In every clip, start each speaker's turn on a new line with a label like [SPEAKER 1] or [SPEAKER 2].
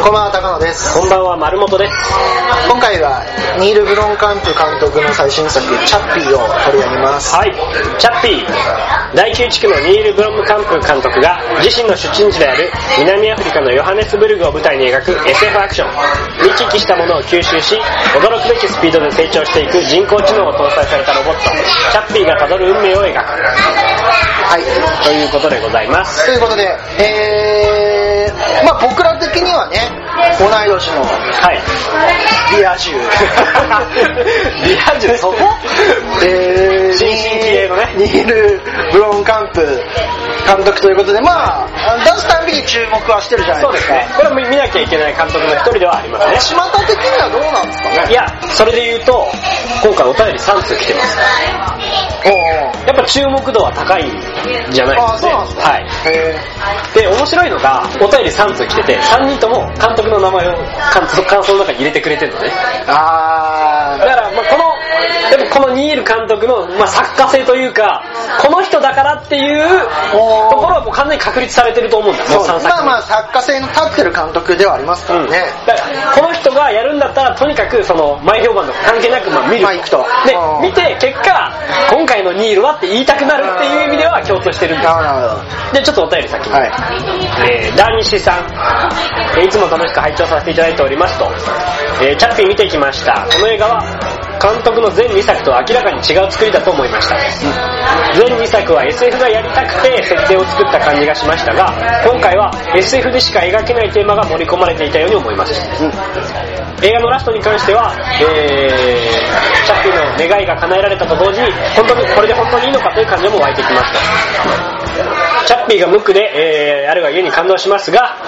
[SPEAKER 1] こんばんは、高野です。
[SPEAKER 2] こんばんは、丸本です。
[SPEAKER 1] 今回はニール・ブロンカンプ監督の最新作チャッピーを取り上げます。
[SPEAKER 2] はい、チャッピー、第9地区のニール・ブロンカンプ監督が自身の出身地である南アフリカのヨハネスブルグを舞台に描く SF アクション。見聞きしたものを吸収し、驚くべきスピードで成長していく人工知能を搭載されたロボットチャッピーがたどる運命を描く。はい、ということでございます。
[SPEAKER 1] ということで、僕ら的にはね、同い年の、
[SPEAKER 2] はい、
[SPEAKER 1] リア充
[SPEAKER 2] リア充そこ新進気鋭のね、
[SPEAKER 1] ニール・ブロンカンプ監督ということで、出すたびに注目はしてるじゃないですか。
[SPEAKER 2] そうですね、これは見なきゃいけない監督の一人ではありますね。
[SPEAKER 1] 巷的にはどうなんですかね。
[SPEAKER 2] いや、それで言うと今回お便り3通来てます。やっぱ注目度は高いんじゃないですかね。
[SPEAKER 1] そうなんですか。
[SPEAKER 2] はい。で、面白いのがお便り3通来てて、3人とも監督の名前を感想の中に入れてくれてるのね。だからこのニール監督の、作家性というか、この人だからっていうところはもう完全に確立されてると思うんだよ。
[SPEAKER 1] 作家性の立ってる監督ではありますからね。
[SPEAKER 2] だからこの人がやるんだったらとにかくその前評判とか関係なく見ると。で、見て結果今回のニールはって言いたくなるっていう意味では共通してるんです。で、ちょっとお便り先に。ダーニッシュさん、いつも楽しく拝聴させていただいておりますと、チャッピー見てきました。この映画は監督の全2作と明らかに違う作りだと思いました。全2作は SF がやりたくて設定を作った感じがしましたが、今回は SF でしか描けないテーマが盛り込まれていたように思います。映画のラストに関しては、チャッピーの願いが叶えられたと同時に、本当にこれで本当にいいのかという感情も湧いてきました。チャッピーが無垢で、あるがゆえに感動しますが、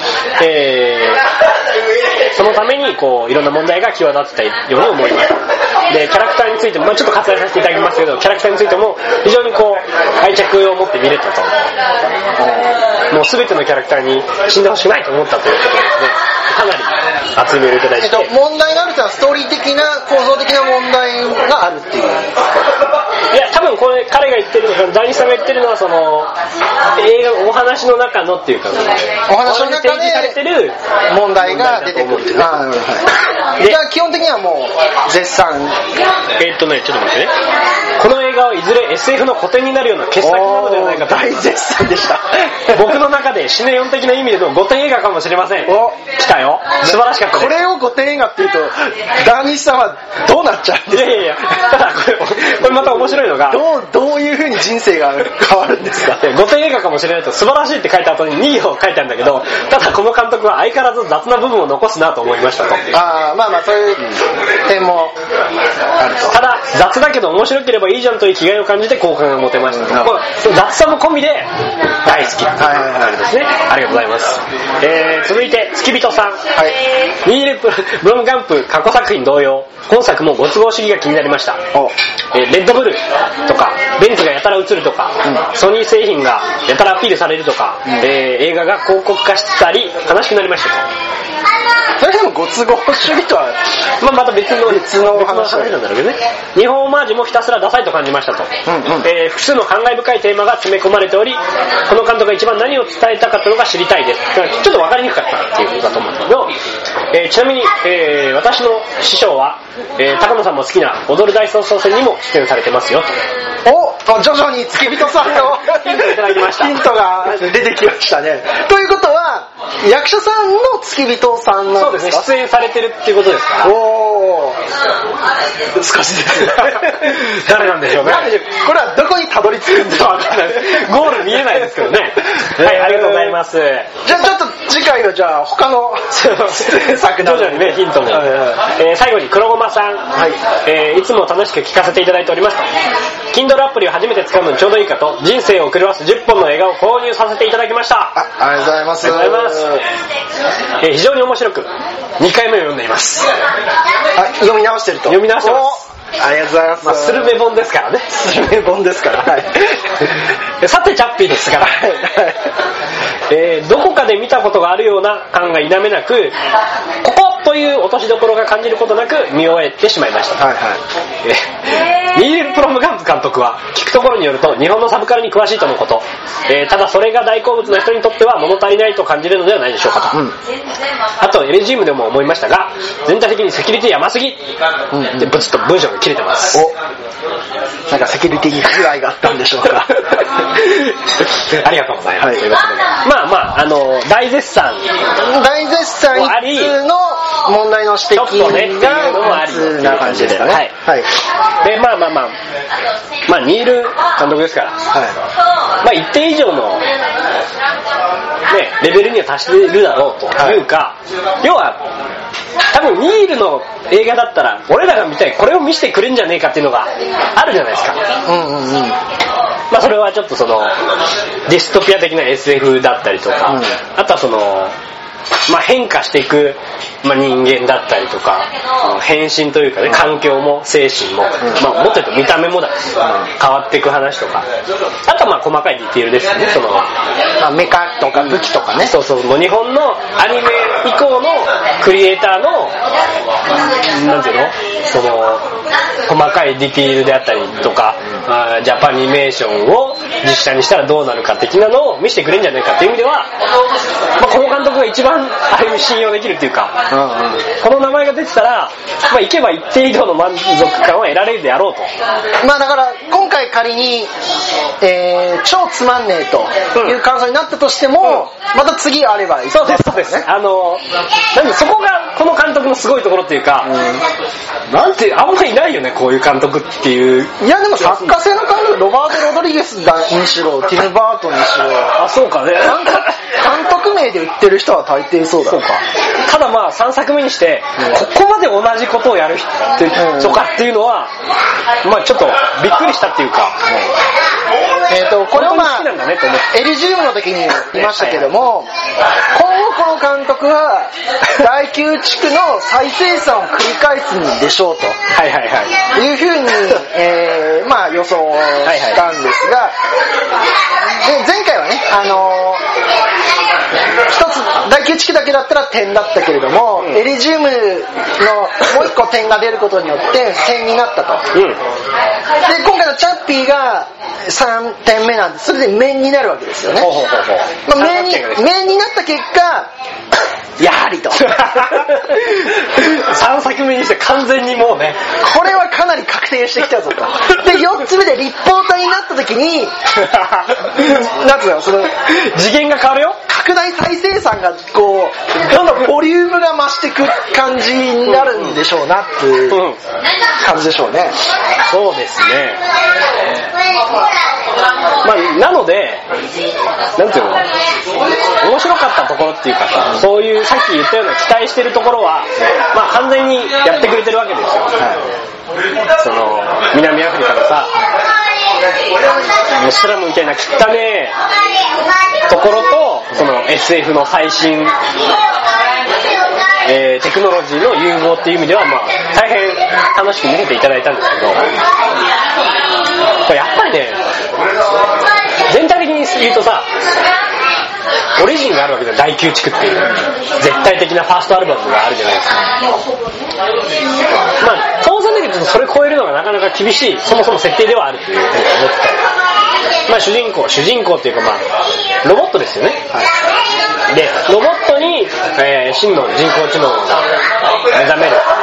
[SPEAKER 2] そのためにいろんな問題が際立ってたように思います。で、キャラクターについても、ちょっと割愛させていただきますけど、キャラクターについても非常に愛着を持って見れたと。もう全てのキャラクターに死んでほしくないと思ったということですね。かなり熱いメールいただいて、
[SPEAKER 1] 問題があるというのはストーリー的な構造的な問題があるっていう。
[SPEAKER 2] いや、多分これ彼が言ってるのは、ダニさんが言ってるのはその映画のお話の中のっていうか、
[SPEAKER 1] お話の中で
[SPEAKER 2] 提示されてる
[SPEAKER 1] 問題が出てくるっていう。じゃあ基本的にはもう絶賛。
[SPEAKER 2] ちょっと待ってね。この映画はいずれ SF の古典になるような傑作なのではないかと。
[SPEAKER 1] 大絶賛でした。
[SPEAKER 2] 僕の中でシネヨン的な意味での古典映画かもしれません。来たよ。素晴らしかったです。
[SPEAKER 1] これを古典映画っていうとダーニッシュさんはどうなっちゃうんですか。
[SPEAKER 2] いやただこれまた面白いのが、
[SPEAKER 1] どういう風に人生が変わるんですか。
[SPEAKER 2] 古典映画かもしれないと素晴らしいって書いた後に2位を書いてあるんだけど、ただこの監督は相変わらず雑な部分を残すなと思いましたと。
[SPEAKER 1] そういう点もあると。
[SPEAKER 2] ただ雑だけど面白ければいいじゃんという気概を感じて好感が持てました。雑さも込みで大好きなんですね。ありがとうございます。続いて付き人さん、ニール・ブロンカンプ過去作品同様、今作もご都合主義が気になりました。レッドブルとかベンツがやたら映るとか、ソニー製品がやたらアピールされるとか、映画が広告化したり悲しくなりましたと。
[SPEAKER 1] それでもご都合主義とは
[SPEAKER 2] また別の話なんだろうけどね。日本オマージュもひたすらダサいと感じましたと。複数の感慨深いテーマが詰め込まれており、この監督が一番何を伝えたかったのか知りたいです。ちょっと分かりにくかったっていうことだと思うんだけど、ちなみに、私の師匠は、高野さんも好きな踊る大捜査線にも出演されてますよと。
[SPEAKER 1] 徐々に付き人さんの
[SPEAKER 2] ヒントいただきました。
[SPEAKER 1] ヒントが出てきましたね。ということは役者さんの付き人さんなんですか。
[SPEAKER 2] そうですね、出演されてるっていうことですから。
[SPEAKER 1] 難しいですね。
[SPEAKER 2] 誰なんでしょうね。
[SPEAKER 1] これはどこにたどり着くんですか。
[SPEAKER 2] ゴール見えないですけどね。はい、ありがとうございます。
[SPEAKER 1] じゃあちょっと次回は他の作
[SPEAKER 2] 徐々にね、ヒントも。最後に黒ごまさん、いつも楽しく聞かせていただいております。Kindle アプリを初めて使うのにちょうどいいかと、人生を狂わす10本の映画を購入させていただきました。
[SPEAKER 1] ありがとうございます。
[SPEAKER 2] 非常に面白く2回目を読んでいます。
[SPEAKER 1] 読み直してると。
[SPEAKER 2] 読み直してます。
[SPEAKER 1] ありがとうございます。
[SPEAKER 2] スルメ本ですからね。
[SPEAKER 1] スルメ本ですから。
[SPEAKER 2] さてチャッピーですから。どこかで見たことがあるような感が否めなく、こことという落としどころが感じることなく見終えてしまいました。
[SPEAKER 1] はいはい。
[SPEAKER 2] ニール・プロムガンプ監督は聞くところによると日本のサブカルに詳しいとのこと、ただそれが大好物な人にとっては物足りないと感じるのではないでしょうかと、あと L チームでも思いましたが全体的にセキュリティ甘すぎ、でブツッと文章が切れてます。
[SPEAKER 1] なんかセキュリティに不具合があったんでしょうか
[SPEAKER 2] ありがとうございます、はい、ということでまあまあ大絶賛
[SPEAKER 1] ありの問題の指摘がありな感じですかね。はい、はい、
[SPEAKER 2] でまあニール監督ですから、はい、まあ一定以上のねレベルには達しているだろうというか、はい、要は多分ニールの映画だったら俺らが見たいこれを見せてくれんじゃねえかっていうのがあるじゃないですか。まあそれはちょっとそのディストピア的な SF だったりとか、あとはそのまあ変化していく、まあ、人間だったりとか変身というかね環境も精神も、まあもっと言うと見た目もだし変わっていく話とか、あとはまあ細かいディテールですよね。そのま
[SPEAKER 1] あメカとか武器とかね、
[SPEAKER 2] そうもう日本のアニメ以降のクリエイターのなんていうのその細かいディテールであったりとか、ジャパニメーションを実写にしたらどうなるか的なのを見せてくれるんじゃないかっていう意味では、まあ、この監督が一番ある意味信用できるっていうか、この名前が出てたら、まあ、行けば一定以上の満足感は得られるであろうと。
[SPEAKER 1] まあだから今回仮に、超つまんねえという感想になったとしても、また次あればいい、
[SPEAKER 2] そうですなんでそこがこの監督のすごいところっていうか、なんてあんまりいないよねこういう監督っていう。
[SPEAKER 1] いやでも作家性の監督、ロバート・ロドリゲスにしろティム・バートンにしろ、
[SPEAKER 2] あそうかね、
[SPEAKER 1] 監督名で売ってる人は大抵そうだ。
[SPEAKER 2] そうか。ただまあ3作目にして、ここまで同じことをやる人とかっていうのは、まあちょっとびっくりしたっていうか、
[SPEAKER 1] これをまあエリジウムの時に言いましたけども、今後この監督は第9地区の再生産を繰り返すんでしょうというふうに、まあ予想したんですが、前回はね一つ第9地区だけだったら点だったけれども、エリジウムのもう一個点が出ることによって点になったと、で今回のチャッピーが3点目なんで、それで面になるわけですよね。まあ、面になった結果やはりと
[SPEAKER 2] 3作目にして完全にもうね
[SPEAKER 1] これはかなり確定してきたぞと。で4つ目で立方体になった時になんつうのその
[SPEAKER 2] 次元が変わるよ。
[SPEAKER 1] 拡大再生産がこうどんどんボリュームが増していく感じになるんでしょうなっていう感じでしょうね。
[SPEAKER 2] そうですね。まあなのでなんていうの面白かったところっていうかさ、そういうさっき言ったような期待してるところはまあ完全にやってくれてるわけですよ、その南アフリカのさスラムみたいな汚ねところとその SF の最新、テクノロジーの融合っていう意味ではまあ大変楽しく見せていただいたんですけど、これやっぱりね全体的に言うとさオリジンがあるわけで第9地区っていう絶対的なファーストアルバムがあるじゃないですか。まあ当然だけどそれ超えるのがなかなか厳しいそもそも設定ではあるというふうに思って、まあ主人公っていうかまあロボットですよね、でロボットに、真の人工知能が目覚めるっていう話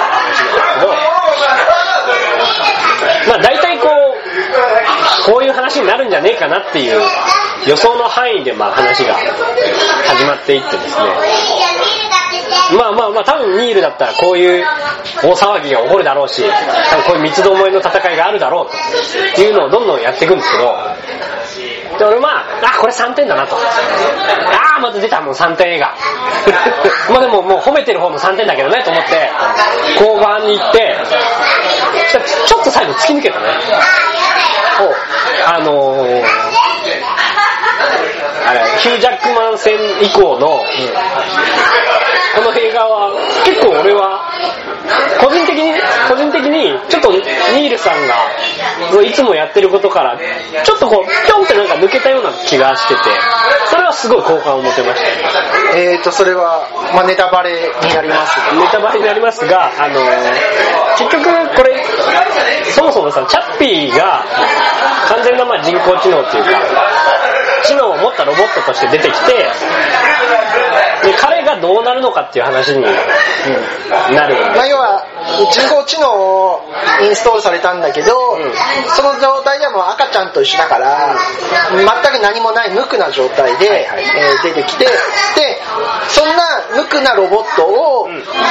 [SPEAKER 2] なんですけど、まあ大体こういう話になるんじゃねえかなっていう予想の範囲でまあ話が始まっていってですね、まあ多分ニールだったらこういう大騒ぎが起こるだろうし、多分こういう三つどもえの戦いがあるだろうというのをどんどんやっていくんですけど、で俺これ3点だなと、また出たもう3点映画まあでももう褒めてる方も3点だけどねと思って交番に行って、ちょっと最後突き抜けたね。ヒュージャックマン戦以降の、この映画は結構俺は個人的にちょっとニールさんがいつもやってることからちょっとこうピョンってなんか抜けたような気がしてて、それはすごい好感を持てましたね。
[SPEAKER 1] それは、ネタバレになります。
[SPEAKER 2] ネタバレになりますが、結局これそもそもさ、チャッピーが完全な人工知能っていうか知能を持ったロボットとして出てきて、で彼がどうなるのかっていう話になる、
[SPEAKER 1] 要は人工知能をインストールされたんだけど、その状態ではもう赤ちゃんと一緒だから全く何もない無垢な状態で、出てきて、でそんな無垢なロボットを、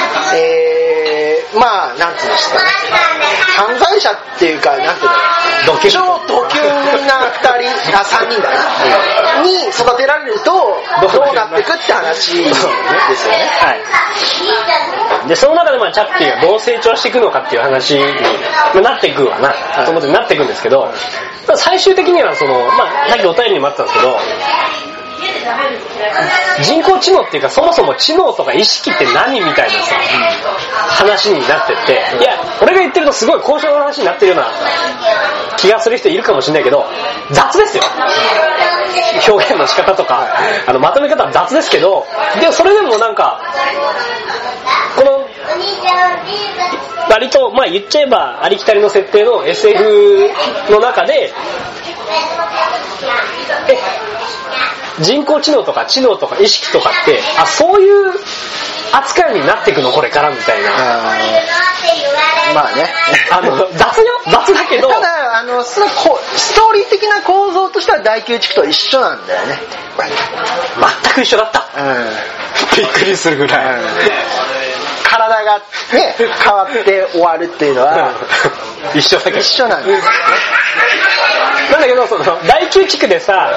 [SPEAKER 1] なんていうんですかね、犯罪者っていうか、なんていうの、超ドキュンな3人だな、に育てられるとどうなっていくって話ですよね。
[SPEAKER 2] はい。でその中でチャッピーがどう成長していくのかっていう話になっていくわな、と思ってなっていくんですけど、最終的にはさっきお便りにもあったんですけど、人工知能っていうかそもそも知能とか意識って何みたいなさ、話になってって、いや俺が言ってるとすごい高尚な話になってるような気がする人いるかもしれないけど、雑ですよ、表現の仕方とかまとめ方は雑ですけど、でもそれでもこの割と言っちゃえばありきたりの設定の SF の中で人工知能とか知能とか意識とかってそういう扱いになっていくのこれからみたいな。雑だけど、
[SPEAKER 1] ただストーリー的な構造としては第9地区と一緒なんだよね。
[SPEAKER 2] 全く一緒だった、びっくりするぐらい、
[SPEAKER 1] 体がね変わって終わるっていうのは
[SPEAKER 2] 一緒なんです。 なんだけど第9地区でさ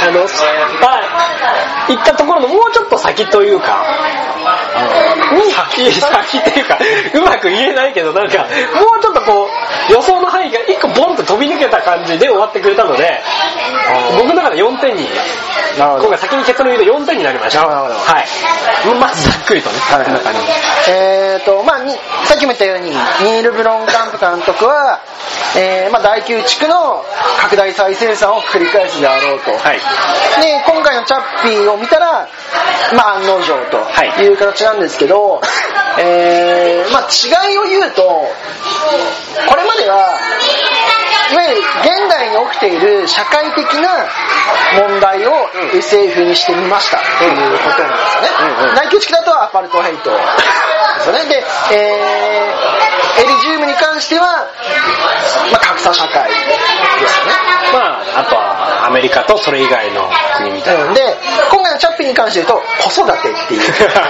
[SPEAKER 2] 行ったところのもうちょっと先というか、先っていうかうまく言えないけど、もうちょっと予想の範囲が一個ボンと飛び抜けた感じで終わってくれたので、僕の中で4点に、今回先に結論言うと4点になりました。はい。まずざっくりとね、こんな感じ。
[SPEAKER 1] さっきも言ったようにニール・ブロンカンプ監督は、第9地区の拡大再生産を繰り返すであろうと、で今回のチャッピーを見たら案の定という形なんですけど、違いを言うと、これまではいわゆる現代に起きている社会的な問題を SF にしてみましたということなんですよね。第9地区だとアパルトヘイトですよね。で、エリジウムに関しては、格差社会ですよね。
[SPEAKER 2] あとはアメリカとそれ以外の国みたいな。
[SPEAKER 1] で、今回のチャッピーに関して言うと子育てっていう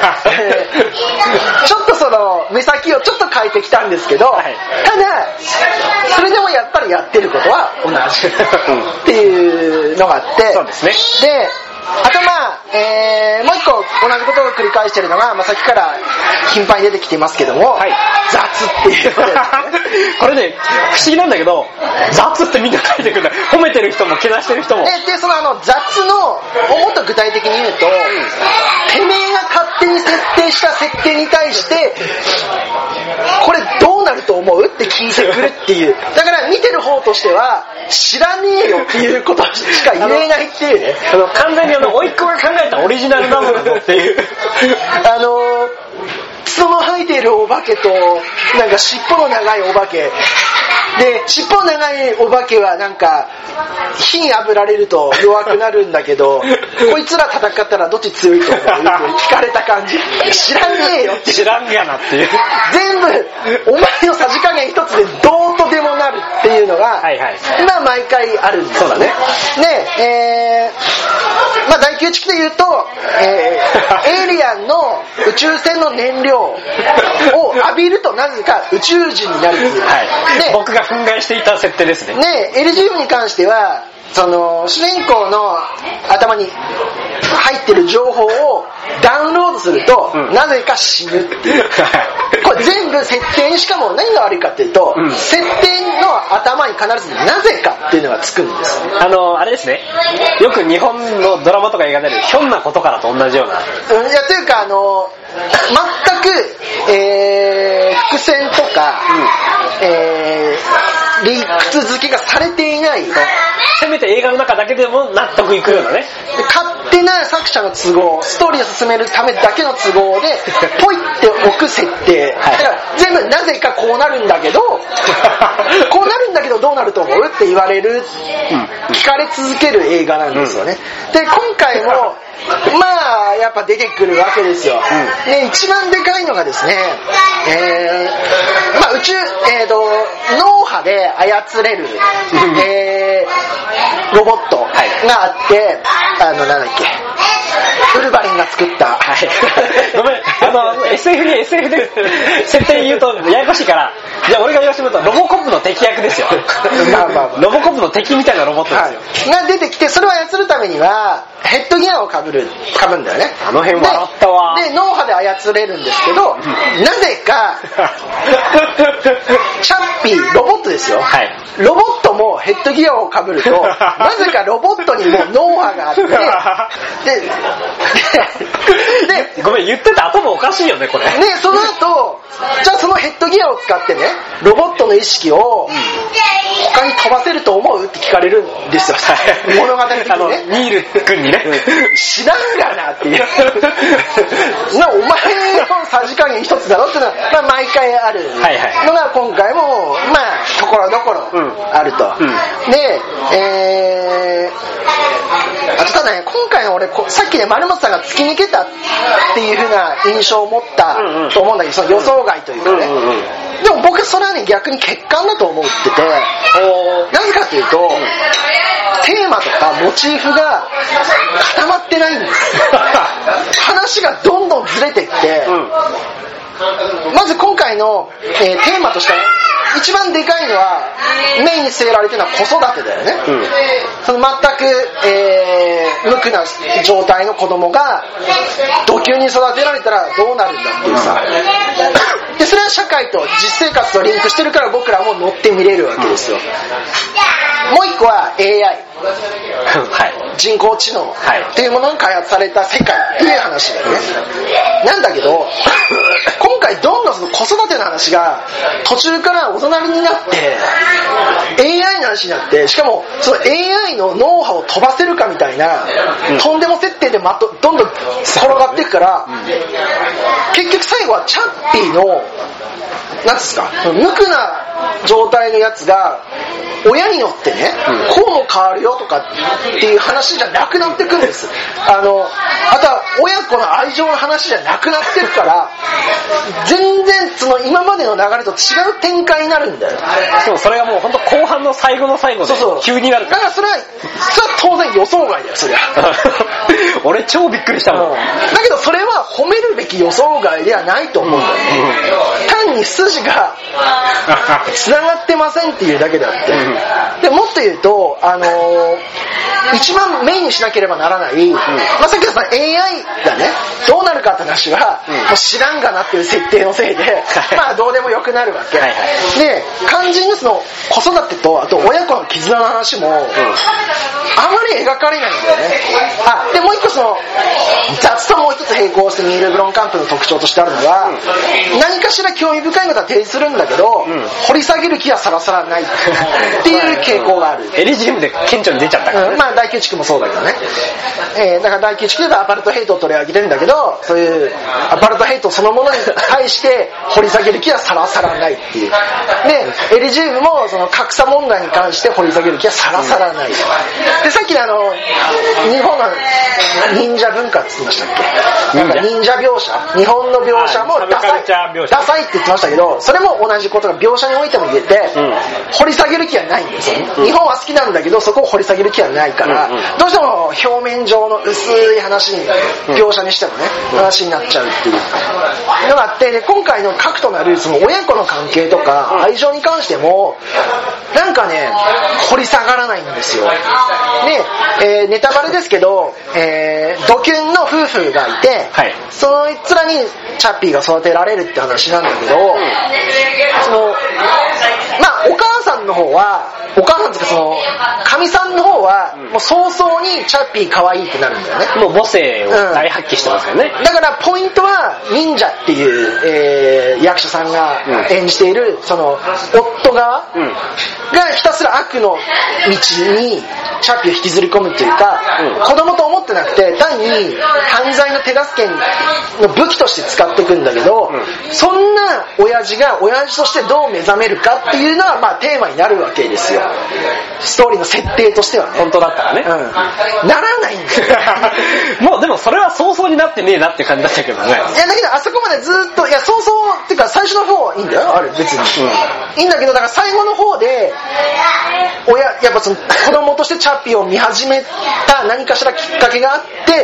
[SPEAKER 1] ちょっと目先をちょっと変えてきたんですけど、ただそれでもやっぱりやってることは同じっていうのがあって、
[SPEAKER 2] そうですね。
[SPEAKER 1] であともう一個同じことを繰り返してるのが、さっきから頻繁に出てきていますけども、雑っていうことですね。
[SPEAKER 2] これね、不思議なんだけど、雑ってみんな書いてくるんだ。褒めてる人もけなしてる人も。
[SPEAKER 1] でその雑のもっと具体的に言うと、てめえが勝手に設定した設定に対してこれどうなると思うって聞いてくるっていう。だから見てる方としては知らねえよっていうことしか言えないっていうね。
[SPEAKER 2] 完全に甥っ子が考えたオリジナルなものっていう
[SPEAKER 1] 角の生えているお化けと尻尾の長いお化けで、尻尾の長いお化けは火に炙られると弱くなるんだけどこいつら戦ったらどっち強いと思うって聞かれた感じ。知らねえよって、
[SPEAKER 2] 知らんがなっていう、
[SPEAKER 1] 全部お前のさじ加減一つでどうとでもなるっていうのが、毎回あるんですよね。で、第9地区で言うと、エイリアンの宇宙船の燃料を浴びるとなぜか宇宙人になるっていう、で
[SPEAKER 2] 僕が憤慨していた設定ですね。
[SPEAKER 1] エルジウムに関しては主人公の頭に入ってる情報をダウンロードすると、なぜか死ぬっていうこれ全部設定に、しかも何が悪いかっていうと、設定の頭に必ずなぜかっていうのがつくんです。
[SPEAKER 2] あれですね、よく日本のドラマとか映画でひょんなことからと同じような、
[SPEAKER 1] いやというか全く、伏線とか、理屈付けがされていない
[SPEAKER 2] せめて映画の中だけでも納得いくようなね。
[SPEAKER 1] 勝手な作者の都合、ストーリーを進めるためだけの都合でポイって置く設定、だから全部なぜかこうなるんだけどこうなるんだけどどうなると思うって言われる、聞かれ続ける映画なんですよね。で今回もまあやっぱ出てくるわけですよ。で一番でかいのがですね、まあ宇宙脳波で操れる、ロボットがあって、なんだっけ、ウルヴァリンが作った、
[SPEAKER 2] ごめん、SF に SF で設定言うとややこしいから、じゃあ俺が言わせてもらうとロボコップの敵役ですよ。ロボコップの敵みたいなロボットですよ、
[SPEAKER 1] が出てきて、それを操るためにはヘッドギアをかぶんだよね。
[SPEAKER 2] あの辺笑ったわ。
[SPEAKER 1] で脳波で操れるんですけど、なぜかチャッピーロボットですよ、ロボットもヘッドギアをかぶるとなぜかロボットにも脳波があって
[SPEAKER 2] でごめん、言ってた頭おかしいよねこれ。
[SPEAKER 1] でその後じゃあそのヘッドギアを使ってね、ロボットの意識を他に飛ばせると思うって聞かれるんですよ、物語的にね。
[SPEAKER 2] ニール君にね、
[SPEAKER 1] 知らんがなっていうお前のさじ加減一つだろっていうのは、まあ、毎回あるのが今回もまあところどころあると、であとただね、今回の俺さっきね丸本さんが突き抜けたっていう風な印象を持ったと思うんだけど、その予想外というかね、でも僕それはね逆に欠陥だと思ってて、なぜかというとテーマとかモチーフが固まってないんです話がどんどんずれていって、まず今回の、テーマとして一番でかいのはメインに据えられてるのは子育てだよね、その全く、無垢な状態の子供がド級に育てられたらどうなるんだっていうさでそれは社会と実生活とリンクしてるから僕らも乗って見れるわけですよ。もう一個は AI、人工知能っていうものが開発された世界っていう話だよね。なんだけど今回どんどんその子育ての話が途中から大人になって AI の話になって、しかもその AI のノウハウを飛ばせるかみたいな、とんでも設定でどんどん転がっていくから、結局最後はチャッピーのなんですか、無垢な状態のやつが親によってね、こうも変わるよとかっていう話じゃなくなってくるんです。あとは親子の愛情の話じゃなくなってるから、全然その今までの流れと違う展開になるんだよ。
[SPEAKER 2] でもそれがもう本当後半の最後の最後で急になる
[SPEAKER 1] から、だからそれは当然予想外だよそりゃ
[SPEAKER 2] 俺超びっくりしたもん、
[SPEAKER 1] だけどそれは褒めるべき予想外ではないと思うんだよね、単に筋が繋がってませんっていうだけであって、でもっと言うと一番メインにしなければならない、まあ、さっきのAI がねどうなるかって話は、もう知らんがなっていう設定のせいでまあどうでもよくなるわけ、で肝心のその子育てとあと親子の絆の話も、あまり描かれないんだよね。でもう一個その雑ともう一つ並行してニール・ブロンカンプの特徴としてあるのは、何かしら興味深いことは提示するんだけど、掘り下げる気はさらさらないっていう傾向がある。
[SPEAKER 2] エリジウムで顕著に出ちゃったから、ね、
[SPEAKER 1] まあ第9地区もそうだけどね、だから第9地区でアパルトヘイトを取り上げてるんだけど、そういうアパルトヘイトそのものに対して掘り下げる気はさらさらないっていう。でエリジウムもその格差問題に関して掘り下げる気はさらさらない。でさっきの日本の忍者文化って言いましたっけ、なんか忍者描写、日本の描写もダサいって言ってましたけど、それも同じことが描写においても言えて、掘り下げる気はないんですよね。日本は好きなんだけどそこを掘り下げる気はないから、どうしても表面上の薄い話に描写にしてもね話になっちゃうっていうのがあって、で今回の核となるその親子の関係とか愛情に関してもなんかね掘り下がらないんですよ。で、ネタバレですけど、ドキュンの夫婦がいて、そいつらにチャッピーが育てられるって話なんだけど、そのまあお母母さんの方は、お母さんというかそのかみさんの方は、もう早々にチャッピー可愛いってなるんだよね。
[SPEAKER 2] もう母性を大発揮してますよね。
[SPEAKER 1] だからポイントは忍者っていう、役者さんが演じているその夫側がひたすら悪の道にチャッピーを引きずり込むっていうか、子供と思ってなくて単に犯罪の手助けの武器として使っていくんだけど、そんな親父が親父としてどう目覚めるかっていうのはまあテーマになるわけですよ、ストーリーの設定としてはね。
[SPEAKER 2] 本当だったらね、
[SPEAKER 1] ならないんだよ
[SPEAKER 2] もうでもそれは早々になってねえなって感じだったけどね。
[SPEAKER 1] いやだけどあそこまでずっと、いや早々っていうか最初の方はいいんだよ、あれ別に、いいんだけど、だから最後の方でやっぱその子供としてチャッピーを見始めた何かしらきっかけがあって、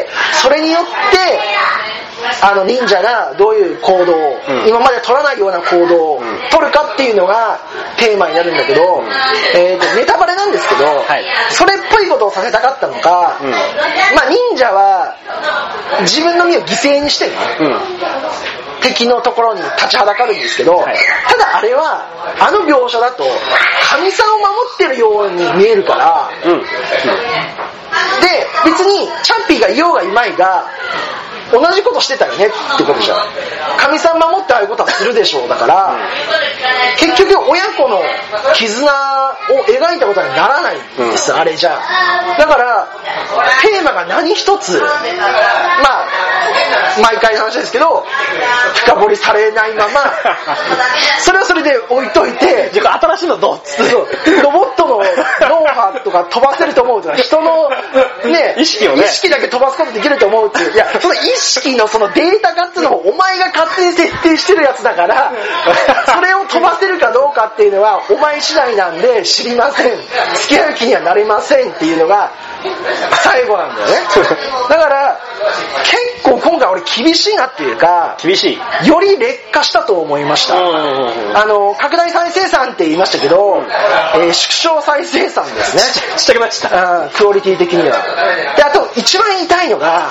[SPEAKER 1] それによって忍者がどういう行動を、今まで取らないような行動を取るかっていうのがテーマになるんだけど、ネタバレなんですけど、それっぽいことをさせたかったのか、まあ忍者は自分の身を犠牲にしてね、敵のところに立ちはだかるんですけど、ただあれは描写だと神さんを守ってるように見えるから、で別にチャッピーがいようがいまいが同じことしてたよねってことじゃん。神さん守ってああいうことはするでしょう。だから、結局親子の絆を描いたことにならないんです、あれじゃ。だからテーマが何一つ、まあ毎回の話ですけど深掘りされないままそれはそれで置いといて、
[SPEAKER 2] じゃあ新しいのどうっつって
[SPEAKER 1] ロボットの脳波とか飛ばせると思うとか、人のね意識だけ飛ばすことできると思うっていう、いやその意識のそのデータ化っていうのをお前が勝手に設定してるやつだからそれを飛ばせるかどうかっていうのはお前次第なんで知りません、付き合う気にはなれませんっていうのが最後なんだよね。だから結構今回俺厳しいなっていうか、
[SPEAKER 2] 厳しい、
[SPEAKER 1] より劣化したと思いました。拡大再生産って言いましたけど、縮小再生産ですね。
[SPEAKER 2] ちっちゃくなっちゃった。
[SPEAKER 1] クオリティ的には。であと一番言いたいのが、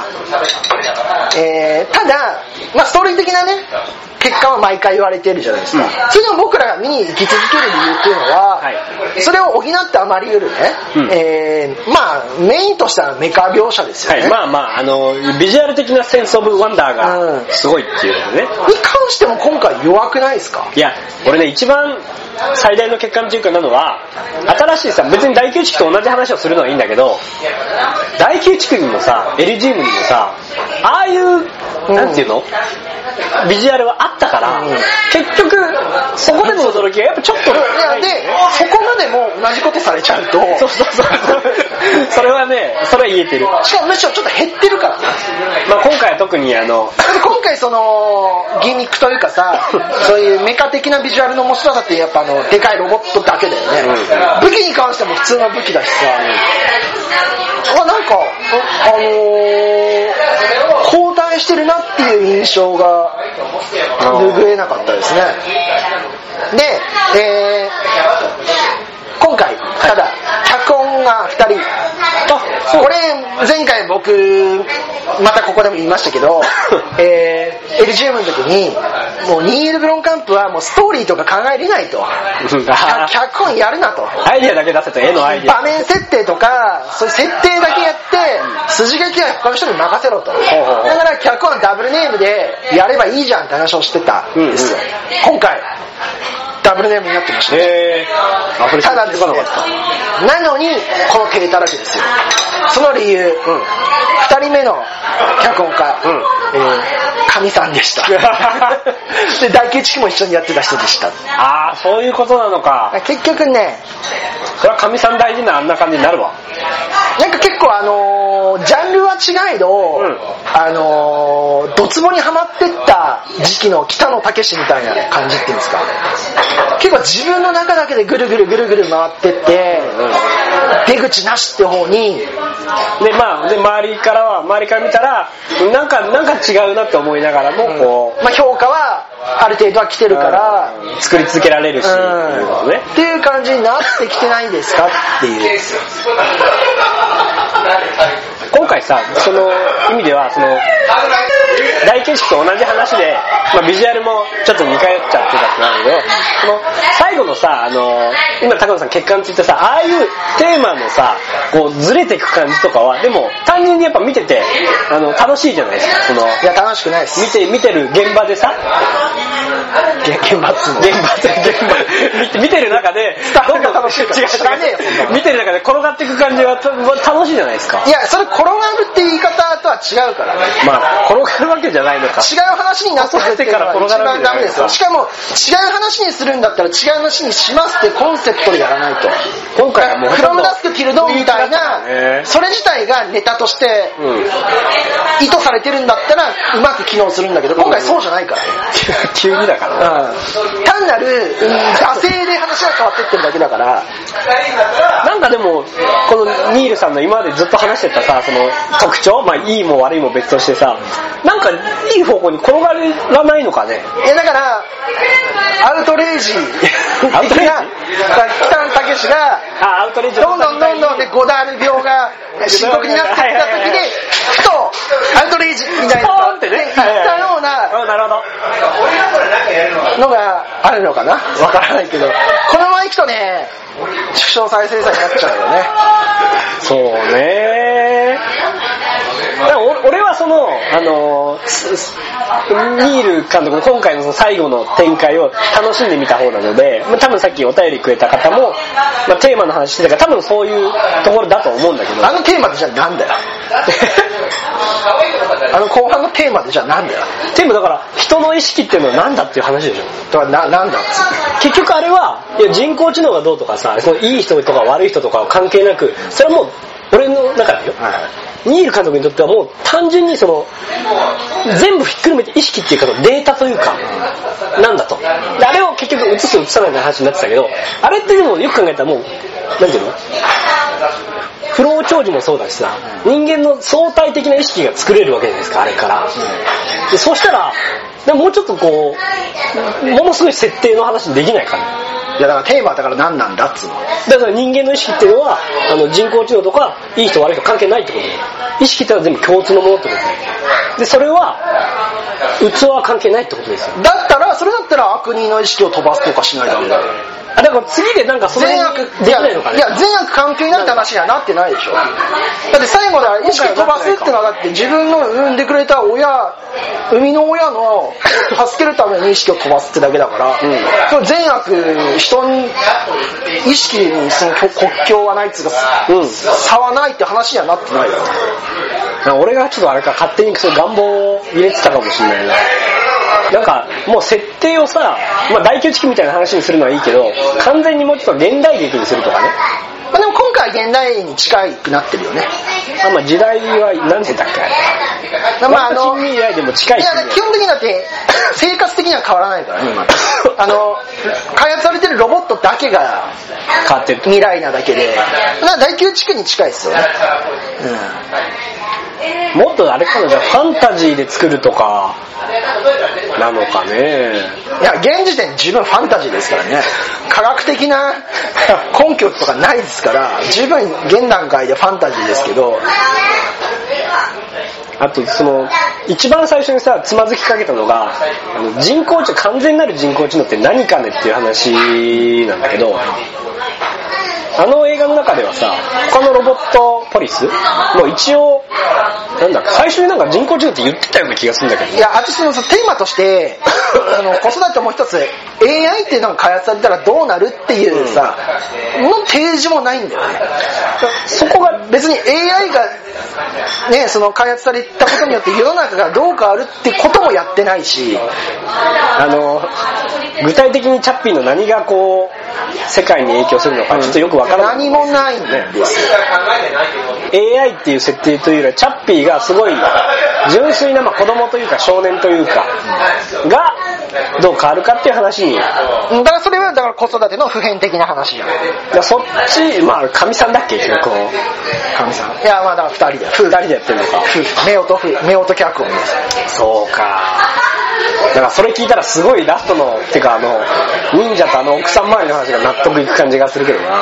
[SPEAKER 1] ただ、まあ、ストーリー的なね結果は毎回言われてるじゃないですか、それでも僕らが見に行き続ける理由っていうのは、それを補ってあまり得るね、まあメインとしてはメカ描写ですよね、
[SPEAKER 2] まあまあビジュアル的なセンスオブワンダーがすごいっていうのね、に
[SPEAKER 1] 関しても今回弱くないですか？
[SPEAKER 2] いや俺ね一番最大の欠陥というかなのは、新しいさ、別に第9地区と同じ話をするのはいいんだけど、第9地区にもさエリジウムにもさああいうなんていうのビジュアルはあったから、結局そこでの驚きがやっぱちょっと
[SPEAKER 1] でそこまでも同じことされちゃうと
[SPEAKER 2] そうそれはね、それは言えてる。
[SPEAKER 1] しかもむしろちょっと減ってるからね。
[SPEAKER 2] まあ今回は特に
[SPEAKER 1] 今回そのギミックというかさそういうメカ的なビジュアルの面白さってやっぱでかいロボットだけだよね、武器に関しても普通の武器だしさ、なんか交代してるなっていう印象が拭えなかったですね。で、今回ただ脚本が2人、これ前回僕またここでも言いましたけどエルジウムの時にもうニール・ブロンカンプはもうストーリーとか考えれないと脚本やるなと、
[SPEAKER 2] アイデアだけ出せと、絵のアイデア、
[SPEAKER 1] 場面設定とかそういう設定だけやって筋書きは他の人に任せろと、だから脚本はダブルネームでやればいいじゃんって話をしてたんですよ、今回ダブルネームになってました、ただですね、なのにこの手たらけですよ。その理由、2人目の脚本家、神さんでしたで第9地区も一緒にやってた人でした。
[SPEAKER 2] ああそういうことなのか。
[SPEAKER 1] 結局ね、
[SPEAKER 2] それは神さん大事なあんな感じになるわ。
[SPEAKER 1] なんか結構ジャンルは違いど、ドツボにはまってった時期の北野武みたいな感じっていうんですか、結構自分の中だけでぐるぐる回ってって、出口なしって方に
[SPEAKER 2] で、まあ、で周りから見たらなんか違うなって思いながらもこう、
[SPEAKER 1] まあ、評価はある程度は来てるから、
[SPEAKER 2] 作り続けられるし、
[SPEAKER 1] っていう感じになってきてないですかっていう。
[SPEAKER 2] 今回さ、その意味ではその大景色と同じ話で、まあ、ビジュアルもちょっと似通っちゃってたってなるけど、その最最後のさ、今高野さん欠陥って言ったさ、ああいうテーマのさ、こうずれていく感じとかは、でも単純にやっぱ見てて楽しいじゃないですか。
[SPEAKER 1] いや楽しくないです。
[SPEAKER 2] 見てる現場でさ、現場見てる中で
[SPEAKER 1] どんどん楽しいから知らねえよそんな
[SPEAKER 2] 見てる中で転がっていく感じは楽しいじゃないですか。
[SPEAKER 1] いやそれ転がるって言い方とは違うからね。
[SPEAKER 2] まあ転がるわけじゃないのか。
[SPEAKER 1] 違う話になってくるっていうのは一番ダメですよ。しかも違う話にするんだったら違う話にしますってコンセプトでやらないと。
[SPEAKER 2] 今回はもう
[SPEAKER 1] フロムダスクティルドンみたいな、それ自体がネタとして意図されてるんだったらうまく機能するんだけど、今回そうじゃないからね。
[SPEAKER 2] 急にだから、
[SPEAKER 1] 単なる惰性で話が変わってってるだけだから。
[SPEAKER 2] なんかでもこのニールさんの今までずっと話してたさ、その特徴、まあいいも悪いも別としてさ、なんかいい方向に転がらないのかね。
[SPEAKER 1] いやだからアウトレイジ的な北野武が
[SPEAKER 2] アウトレイジ
[SPEAKER 1] どんどんでゴダール病が深刻になってきた時にふとアウトレイジみたいな
[SPEAKER 2] ポーンってね
[SPEAKER 1] 言ったようなのがあるのかな、わからないけど、このままいくとね縮小再生産になっちゃうよね。
[SPEAKER 2] そうね。俺はそのニール監督の今回のその最後の展開を楽しんでみた方なので、多分さっきお便りくれた方も、テーマの話してたから多分そういうところだと思うんだけど、
[SPEAKER 1] テーマってじゃあなんだよ後半のテーマでじゃあなんだよ。
[SPEAKER 2] テーマだから人の意識っていうのはなんだっていう話でしょ。
[SPEAKER 1] だからなんだっつ
[SPEAKER 2] 結局あれはいや人工知能がどうとかさ、そのいい人とか悪い人とかは関係なく、それはもう俺の中でよ、ニール監督にとってはもう単純にその全部ひっくるめて意識っていうかデータというかなんだと。であれを結局映す映さないの話になってたけど、あれってでもよく考えたらもうなんていうの、不老長寿もそうだしさ、人間の相対的な意識が作れるわけじゃないですか、あれから。でそうしたらでももうちょっとこうものすごい設定の話できないかな。
[SPEAKER 1] いやだからテーマだから何なんだっつうの。
[SPEAKER 2] だから人間の意識っていうのは人工知能とかいい人悪い人関係ないってことで、意識ってのは全部共通のものってことで、それは器は関係ないってことですよ。
[SPEAKER 1] それだったら悪人の意識を飛ばすとかしないとダメだよ。
[SPEAKER 2] だから次でなんかその
[SPEAKER 1] 善悪できないのかね。いや善悪関係ないって話にはなってないでしょ。だって最後だ意識飛ばすってのはだって自分の産んでくれた生みの親の助けるために意識を飛ばすってだけだから、その善悪人に意識にその国境はないっつうか、差はないって話にはなってないよ。
[SPEAKER 2] 俺がちょっとあれか勝手にその願望を入れてたかもしれないな。なんかもう設定をさ、大宮地区みたいな話にするのはいいけど、完全にもうちょっと現代劇にするとかね。
[SPEAKER 1] でも今回現代に近くなってるよね。
[SPEAKER 2] 時代は何年だっけあれ。近未来でも近い。
[SPEAKER 1] いや基本的にだって生活的には変わらないからね今。開発されてるロボットだけが
[SPEAKER 2] 変わってる
[SPEAKER 1] 未来なだけで、大宮地区に近いですよね。
[SPEAKER 2] もっとあれかな、じゃあファンタジーで作るとかなのかね。
[SPEAKER 1] いや現時点で十分ファンタジーですからね。科学的な根拠とかないですから十分現段階でファンタジーですけど、
[SPEAKER 2] あとその一番最初にさつまずきかけたのが完全なる人工知能って何かねっていう話なんだけど、映画の中ではさ他のロボットポリスも一応最初に人工知能って言ってたような気がするんだけど、
[SPEAKER 1] いや私のテーマとして子育てもう一つ AI っていうのが開発されたらどうなるっていうさの提示もないんだよね。そこが別に AI がねその開発されたことによって世の中がどう変わるってこともやってないし、
[SPEAKER 2] 具体的にチャッピーの何がこう世界に影響するのかちょっとよくわからない。
[SPEAKER 1] 何もないんですよ。
[SPEAKER 2] AI っていう設定というよりはチャッピーがすごい純粋な子供というか少年というかがどう変わるかっていう話に。だ
[SPEAKER 1] からそれは子育ての普遍的な話じゃん。
[SPEAKER 2] そっち神さんだっけ結局
[SPEAKER 1] 神さん。いやだから2人で
[SPEAKER 2] やってるのか。
[SPEAKER 1] 夫婦脚本です。
[SPEAKER 2] そうか。だからそれ聞いたらすごいラストのってか忍者と奥さん周りの話が納得いく感じがするけどな。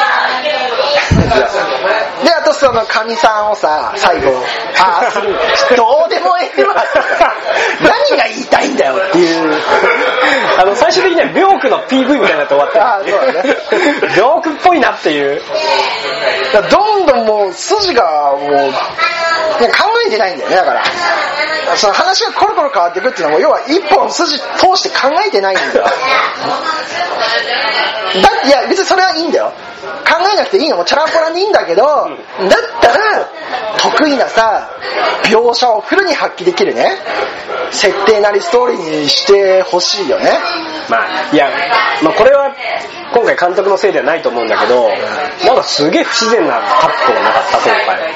[SPEAKER 1] であとそのカニさんをさ最後どうでもええわ何が言いたいんだよっていう
[SPEAKER 2] 最終的にはビョークの PV みたいになって終わった
[SPEAKER 1] あ、そうだね。
[SPEAKER 2] ビョークっぽいなっていう。
[SPEAKER 1] どんどんもう筋がもう考えてないんだよね。だからその話がコロコロ変わっていくっていうのも、要は一本筋通して考えてないんだよ。いや別にそれはいいんだよ、考えなくていいのもチャランポランでいいんだけど、だったら得意なさ描写をフルに発揮できるね設定なりストーリーにしてほしいよね。
[SPEAKER 2] まあいや、まあ、これは今回監督のせいではないと思うんだけど、なんかすげえ不自然なカットがなかった今回。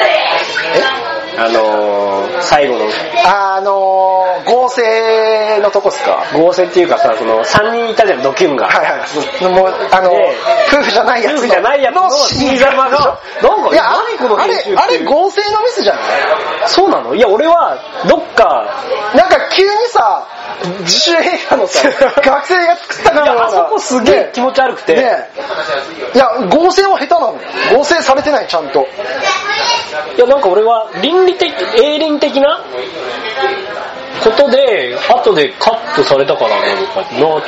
[SPEAKER 2] 最後の
[SPEAKER 1] 合成のとこっすか。
[SPEAKER 2] 合成っていうかさ、その3人いたじゃん、ドキュンが。
[SPEAKER 1] はいはい。もう夫婦じゃないやつ
[SPEAKER 2] の死に様がなんか、
[SPEAKER 1] いや何この編集ってあれ合成のミスじゃない？
[SPEAKER 2] そうなの？いや俺はどっか
[SPEAKER 1] なんか急にさ自主映画のさ学生が作ったから
[SPEAKER 2] あそこすげえ気持ち悪くて、
[SPEAKER 1] ね、いや合成は下手なのよ。合成されてないちゃんと。
[SPEAKER 2] いやなんか俺は営林的なことで後でカットされたからなのかなと思って。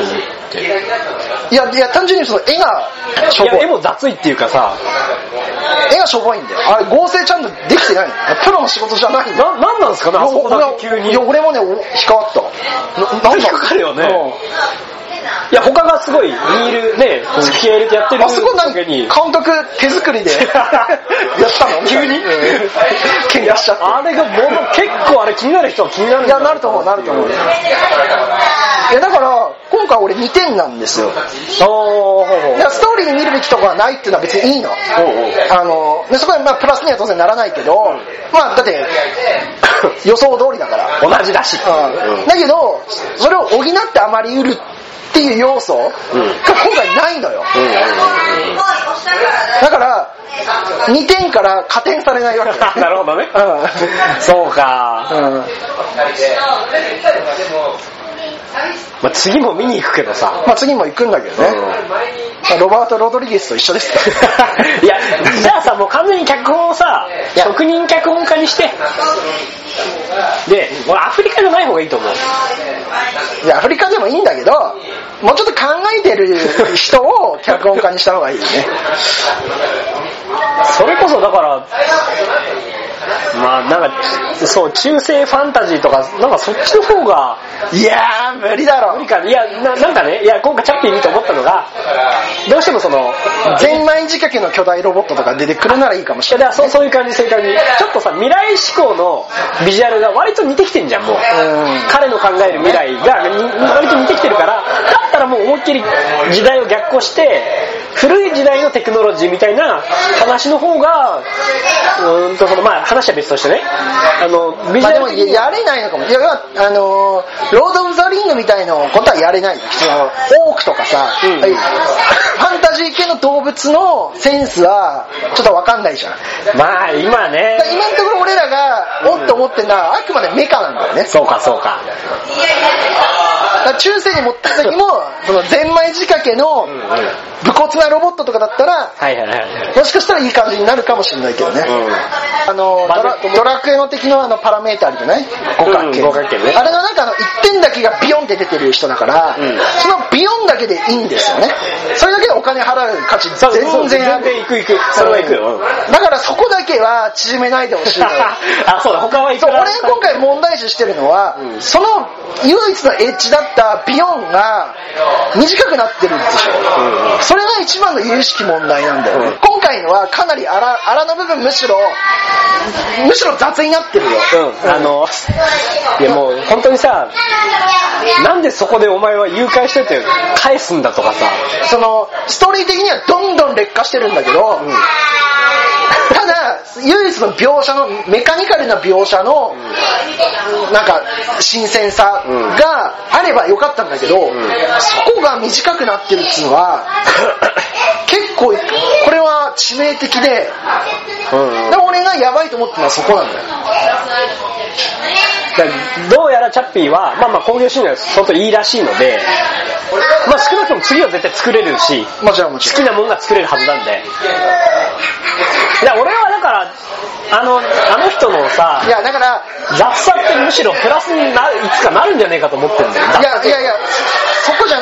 [SPEAKER 1] いや単純にその絵がしょぼい。
[SPEAKER 2] いや絵も雑いっていうかさ、
[SPEAKER 1] 絵がしょぼいんだよ。あれ合成ちゃんとできてないの。プロの仕事じゃないんだよ。
[SPEAKER 2] なんなんですかね、あそこだけ急に。
[SPEAKER 1] 俺もね引っかかった。
[SPEAKER 2] 引っかかるよね。いや他がすごいニールね気合入れてやってる。
[SPEAKER 1] あそこ何監督手作りでやったの
[SPEAKER 2] 急に
[SPEAKER 1] 喧嘩しちゃって。
[SPEAKER 2] あれが結構あれ気になる人は気になるんだよ。
[SPEAKER 1] いやなると思う。いやだから今回俺2点なんですよ。ストーリーに見るべきとこはないっていうのは別にいいの。でそこはまあプラスには当然ならないけど、まあだって予想通りだから
[SPEAKER 2] 同じだし、
[SPEAKER 1] だけどそれを補ってあまり売るっていう要素が今回ないのよ。だから2点から加点されないわけ。
[SPEAKER 2] なるほどね。そうか。まあ、次も見に行くけどさ。
[SPEAKER 1] まあ次も行くんだけどね。ロバート・ロドリゲスと一緒ですか。
[SPEAKER 2] いやじゃあさもう完全に脚本をさ職人脚本家にして。で俺アフリカじゃない方がいいと思う。
[SPEAKER 1] いやアフリカでもいいんだけど、もうちょっと考えてる人を脚本家にした方がいいよね。
[SPEAKER 2] それこそだからまあなんかそう中世ファンタジーとかなんかそっちの方が。
[SPEAKER 1] いやー無理だろ。
[SPEAKER 2] 無理か。いやなんかね、いや今回チャッピー見て思ったのがどうしてもその
[SPEAKER 1] ゼンマイ仕掛けの巨大ロボットとか出てくるならいいかもしれない。
[SPEAKER 2] そういう感じちょっとさ未来志向のビジュアルが割と似てきてんじゃんもう。彼の考える未来が割と似てきてるから、だったらもう思いっきり時代を逆行して古い時代のテクノロジーみたいな話の方がそのまあ話は別としてねビジュアル的に
[SPEAKER 1] やれないのかも。いやロード・オブ・ザ・リングみたいなことはやれない。オークとかさ、ファンタジー系の動物のセンスはちょっと分かんないじゃん。
[SPEAKER 2] まあ今ね、
[SPEAKER 1] 今のところ俺らがおっと思ってるのはあくまでメカなんだよね。
[SPEAKER 2] そうか
[SPEAKER 1] 中世に持った時もそのゼンマイ仕掛けの武骨なロボットとかだったら、もしかしたらいい感じになるかもしれないけどね。ドラクエの敵のパラメーターあるじゃない？五角形ね。あれの中1点だけがビヨンって出てる人だから、そのビヨンだけでいいんですよね。それだけでお金払う価値全然ある。
[SPEAKER 2] 行くそれは行くよ。
[SPEAKER 1] だからそこだけは縮めないでほしい。
[SPEAKER 2] あ、そうだ、他は行く。
[SPEAKER 1] 俺今回問題視してるのは、その唯一のエッジだったビヨンが短くなってるんでしょ。それが一番の有識問題なんだよね。今回のはかなり荒の部分むしろ雑になってるよ。
[SPEAKER 2] いやもう本当にさ、なんでそこでお前は誘拐してて返すんだとかさ、
[SPEAKER 1] そのストーリー的にはどんどん劣化してるんだけど、ただ唯一の描写のメカニカルな描写のなんか新鮮さがあればよかったんだけど、そこが短くなってるっていうのは結構これは致命的で、でも俺がヤバいと思ってるのはそこなんだよ。
[SPEAKER 2] どうやらチャッピーはまあ興行収入は相当いいらしいので、まあ少なくとも次は絶対作れるし、
[SPEAKER 1] もちろん
[SPEAKER 2] 好きなものが作れるはずなんで。いや俺はだからあの人のさ、
[SPEAKER 1] いやだから
[SPEAKER 2] 雑さってむしろプラスにいつかなるんじゃねえかと思ってるんだよ。
[SPEAKER 1] いやそこじゃな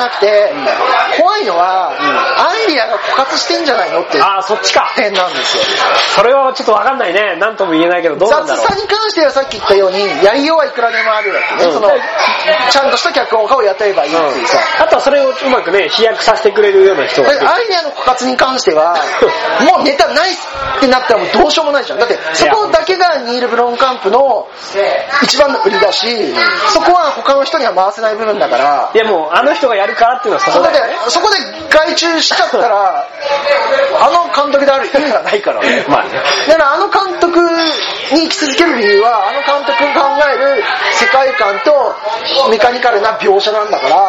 [SPEAKER 1] なくて、怖いのは、アイリアが枯渇してんじゃないのっていう
[SPEAKER 2] そっちか
[SPEAKER 1] 点なんですよ。
[SPEAKER 2] それはちょっと分かんないね。なんとも言えないけど、どうなんだろう。
[SPEAKER 1] 雑さに関してはさっき言ったようにやりようはいくらでもあるわけね、そのちゃんとした脚本家を雇えばいいっていうさ、
[SPEAKER 2] あとはそれをうまくね飛躍させてくれるような人が
[SPEAKER 1] アイデアの枯渇に関してはもうネタないってなったらもうどうしようもないじゃん。だってそこだけがニール・ブロンカンプの一番の売りだし、そこは他の人には回せない部分だから。
[SPEAKER 2] いやもうあの人がやるからっていうのはそこだよね。
[SPEAKER 1] そこで外注しちゃったらあの監督である意味がないからね。
[SPEAKER 2] まあね。
[SPEAKER 1] だからあの監督に生き続ける理由はあの監督が考える世界観とメカニカルな描写なんだから、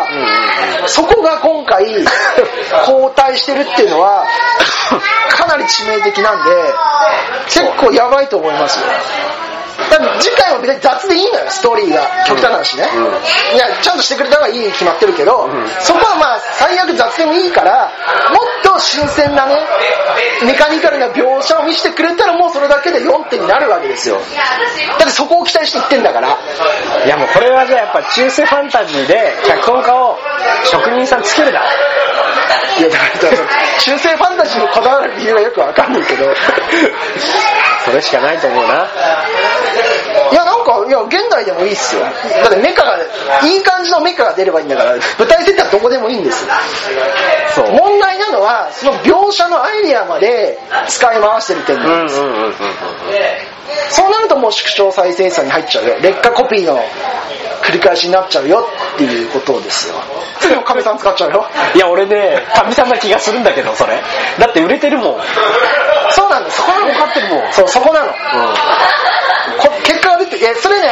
[SPEAKER 1] そこが今回後退してるっていうのはかなり致命的なんで結構やばいと思いますよ。だから次回は別に雑でいいのよ、ストーリーが極端な話ね、いやちゃんとしてくれた方がいいに決まってるけど、そこはまあ最悪雑でもいいからもっと新鮮なねメカニカルな描写を見せてくれたらもうそれだけで4点になるわけですよ。だってそこを期待して言ってんだから。
[SPEAKER 2] いやもうこれはじゃあやっぱ中世ファンタジーで脚本家を職人さんつけるだ。
[SPEAKER 1] いやだから中世ファンタジーにこだわる理由はよくわかんないけど
[SPEAKER 2] それしかないと思うな。
[SPEAKER 1] いやなんかいや現代でもいいっすよ。だってメカがいい感じのメカが出ればいいんだから舞台設定はどこでもいいんですよ。そう問題なのはその描写のアイデアまで使い回してる点なんです。そうなるともう縮小再生産に入っちゃうよ。劣化コピーの繰り返しになっちゃうよっていうことですよ。次の神さん使っちゃうよ。
[SPEAKER 2] いや俺ね神さんな気がするんだけどそれだって売れてるもん。
[SPEAKER 1] そうなんだ、そこなの。
[SPEAKER 2] 分かってるもん。
[SPEAKER 1] そうそこなの、結果が出て、それね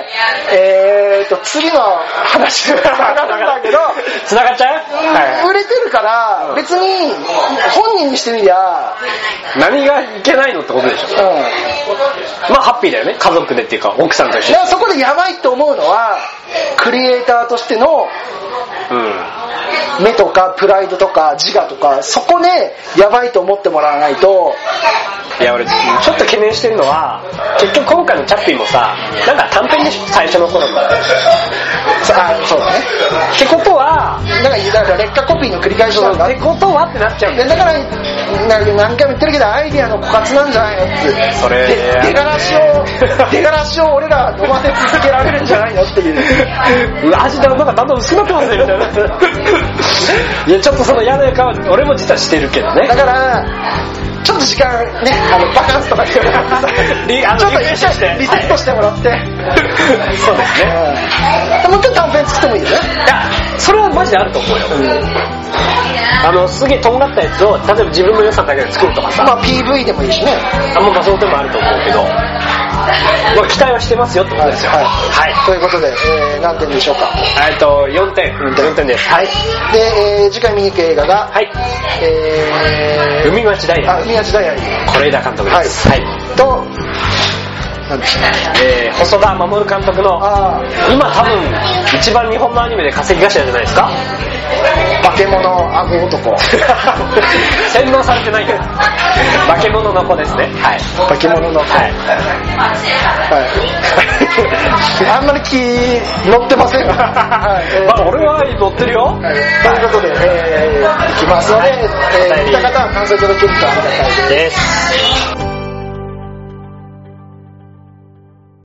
[SPEAKER 1] 次の話が上がるんだけど
[SPEAKER 2] 繋がっちゃう、
[SPEAKER 1] 売れてるから別に本人にしてみりゃ
[SPEAKER 2] 何がいけないのってことでしょ。まあハッピーだよね、家族でっていうか奥さんと一緒に。
[SPEAKER 1] そこでやばいと思うのはクリエイターとしての目とかプライドとか自我とかそこでやばいと思ってもらわないと。
[SPEAKER 2] いや俺ちょっと懸念してるのは結局今回のチャッピーもさなんか短編でしょ最初の頃の。
[SPEAKER 1] そうだね。
[SPEAKER 2] ってことは
[SPEAKER 1] だから劣化コピーの繰り返しなんだ
[SPEAKER 2] ってことはってなっちゃうんだよ。
[SPEAKER 1] だから何回も言ってるけどアイディアの枯渇なんじゃないのって
[SPEAKER 2] それ
[SPEAKER 1] 出がらしを俺ら飲ませ続けられるんじゃないのっていう
[SPEAKER 2] 味なんかだんだん薄くなってますねみたいな。いやちょっとその嫌な予感は俺も実はしてるけどね。
[SPEAKER 1] だからちょっと時間ねバカンスとかでちょっとリセットしてもらって
[SPEAKER 2] そうですね、
[SPEAKER 1] もうちょっと短編作ってもいいよね。
[SPEAKER 2] いやそれはマジであると思うよ、すげえとんがったやつを例えば自分の予算だけで作るとかさ、
[SPEAKER 1] まあ PV でもいいしね。
[SPEAKER 2] まあそういう手もあると思うけど、まあ、期待はしてますよってことですよ。はい
[SPEAKER 1] ということで、何点でしょうか。
[SPEAKER 2] 4点です。はい。
[SPEAKER 1] で、次回見に行く映画が
[SPEAKER 2] 海町ダイアリー。
[SPEAKER 1] 海町ダイアリー。
[SPEAKER 2] 是枝監督です。はい。
[SPEAKER 1] と何でした
[SPEAKER 2] 細田守監督の今多分一番日本のアニメで稼ぎ頭じゃないですか。
[SPEAKER 1] 化け物顎男。
[SPEAKER 2] 洗脳されてないけど化け物の子ですね。はい。
[SPEAKER 1] 化け物の子。はい。あんまり気乗ってません。はい。
[SPEAKER 2] まあ俺は乗ってるよ。
[SPEAKER 1] ということで、行きますので、見た方は感想いただけるとありがたいです。